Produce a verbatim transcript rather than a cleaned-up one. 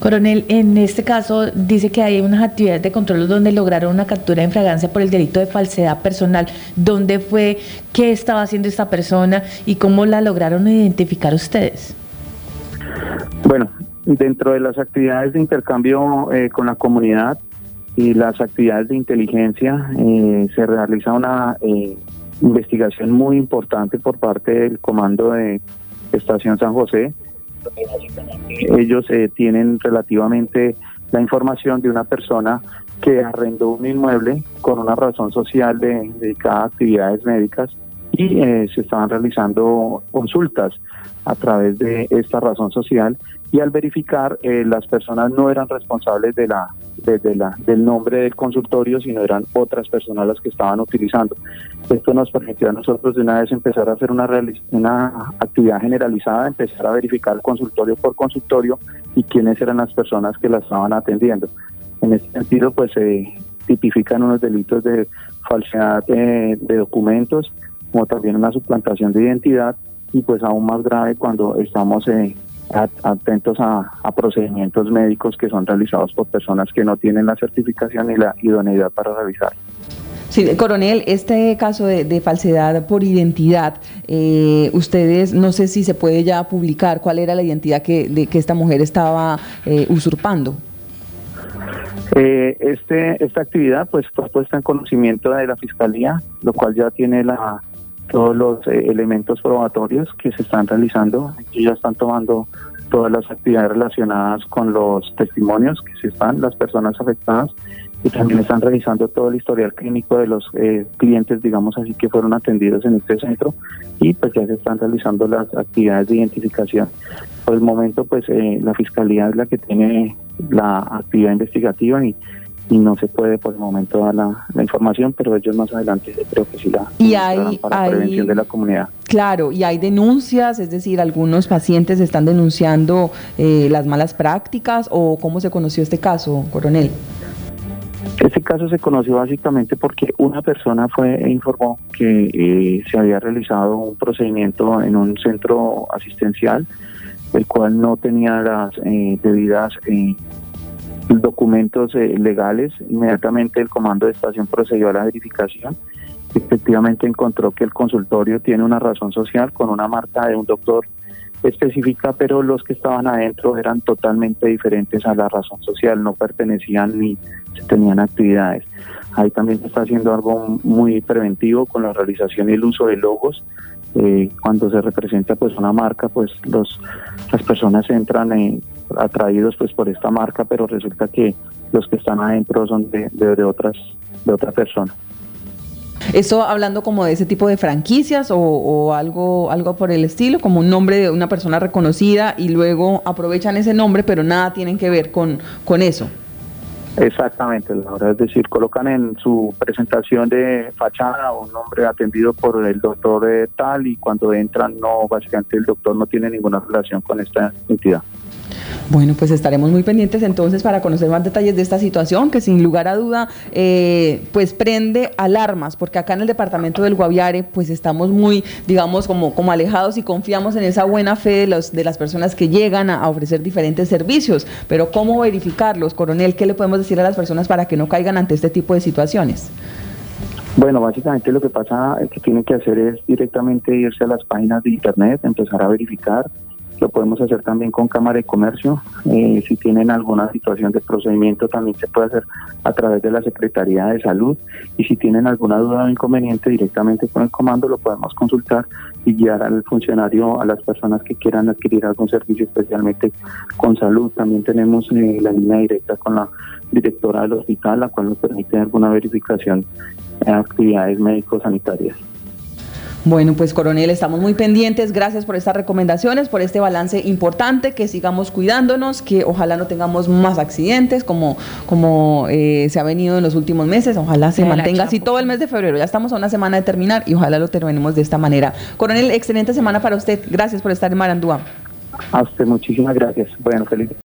Coronel, en este caso dice que hay unas actividades de control donde lograron una captura en flagrancia por el delito de falsedad personal. ¿Dónde fue? ¿Qué estaba haciendo esta persona? ¿Y cómo la lograron identificar ustedes? Bueno, dentro de las actividades de intercambio eh, con la comunidad y las actividades de inteligencia, eh, se realiza una eh, investigación muy importante por parte del Comando de Estación San José. Ellos eh, tienen relativamente la información de una persona que arrendó un inmueble con una razón social de, dedicada a actividades médicas y eh, se estaban realizando consultas a través de esta razón social, y al verificar eh, las personas no eran responsables de la, de, de la del nombre del consultorio, sino eran otras personas las que estaban utilizando. Esto nos permitió a nosotros de una vez empezar a hacer una, una actividad generalizada, empezar a verificar consultorio por consultorio y quiénes eran las personas que la estaban atendiendo. En este sentido, pues se eh, tipifican unos delitos de falsedad de, de documentos, como también una suplantación de identidad, y pues aún más grave cuando estamos eh, atentos a, a procedimientos médicos que son realizados por personas que no tienen la certificación y la idoneidad para realizar. Sí, coronel, este caso de, de falsedad por identidad, eh, ustedes, no sé si se puede ya publicar cuál era la identidad que, de, que esta mujer estaba eh, usurpando. Eh, este, esta actividad pues fue puesta en conocimiento de la Fiscalía, lo cual ya tiene la todos los eh, elementos probatorios que se están realizando. Ellos ya están tomando todas las actividades relacionadas con los testimonios que se están, las personas afectadas, y también están revisando todo el historial clínico de los eh, clientes, digamos así, que fueron atendidos en este centro, y pues ya se están realizando las actividades de identificación. Por el momento, pues eh, la Fiscalía es la que tiene la actividad investigativa y y no se puede por el momento dar la, la información, pero ellos más adelante creo que sí la y hay, para hay, prevención de la comunidad. Claro, y hay denuncias, es decir, algunos pacientes están denunciando eh, las malas prácticas, o ¿cómo se conoció este caso, coronel? Este caso se conoció básicamente porque una persona fue e informó que eh, se había realizado un procedimiento en un centro asistencial, el cual no tenía las eh, debidas eh, documentos eh, legales. Inmediatamente el comando de estación procedió a la verificación. Efectivamente encontró que el consultorio tiene una razón social con una marca de un doctor específica, pero los que estaban adentro eran totalmente diferentes a la razón social, no pertenecían ni se tenían actividades. Ahí también se está haciendo algo muy preventivo con la realización y el uso de logos. Eh, cuando se representa pues una marca, pues los las personas entran eh, atraídos pues por esta marca, pero resulta que los que están adentro son de, de, de otras de otra persona. Esto hablando como de ese tipo de franquicias o, o algo algo por el estilo, como un nombre de una persona reconocida y luego aprovechan ese nombre, pero nada tienen que ver con, con eso. Exactamente, Laura, es decir, colocan en su presentación de fachada un nombre atendido por el doctor eh, tal, y cuando entran, no, básicamente el doctor no tiene ninguna relación con esta entidad. Bueno, pues estaremos muy pendientes entonces para conocer más detalles de esta situación, que sin lugar a duda eh, pues prende alarmas, porque acá en el departamento del Guaviare pues estamos muy, digamos, como, como alejados y confiamos en esa buena fe de, los, de las personas que llegan a, a ofrecer diferentes servicios, pero ¿cómo verificarlos, coronel? ¿Qué le podemos decir a las personas para que no caigan ante este tipo de situaciones? Bueno, básicamente lo que pasa, es que tienen que hacer es directamente irse a las páginas de internet, empezar a verificar. Lo podemos hacer también con Cámara de Comercio. Eh, si tienen alguna situación de procedimiento, también se puede hacer a través de la Secretaría de Salud. Y si tienen alguna duda o inconveniente, directamente con el comando lo podemos consultar y guiar al funcionario, a las personas que quieran adquirir algún servicio, especialmente con salud. También tenemos eh, la línea directa con la directora del hospital, la cual nos permite alguna verificación de actividades médico-sanitarias. Bueno, pues coronel, estamos muy pendientes, gracias por estas recomendaciones, por este balance importante, que sigamos cuidándonos, que ojalá no tengamos más accidentes como, como eh, se ha venido en los últimos meses, ojalá se mantenga así todo el mes de febrero, ya estamos a una semana de terminar y ojalá lo terminemos de esta manera. Coronel, excelente semana para usted, gracias por estar en Marandúa. A usted muchísimas gracias, bueno, feliz